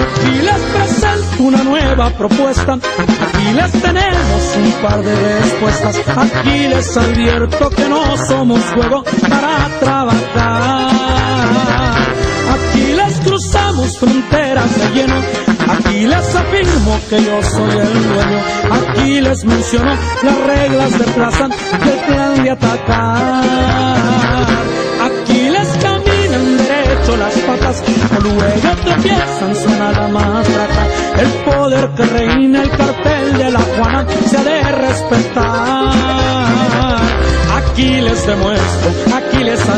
Aquí les presento una nueva propuesta, aquí les tenemos un par de respuestas, aquí les advierto que no somos juego para trabajar. Aquí les cruzamos fronteras de lleno, aquí les afirmo que yo soy el dueño, aquí les menciono las reglas de plaza del plan de atacar. Aquí les caminan derecho las patas, luego tropiezan, suena la matraca. El poder que reina, el cartel de la Juana se ha de respetar. Aquí les demuestro, aquí les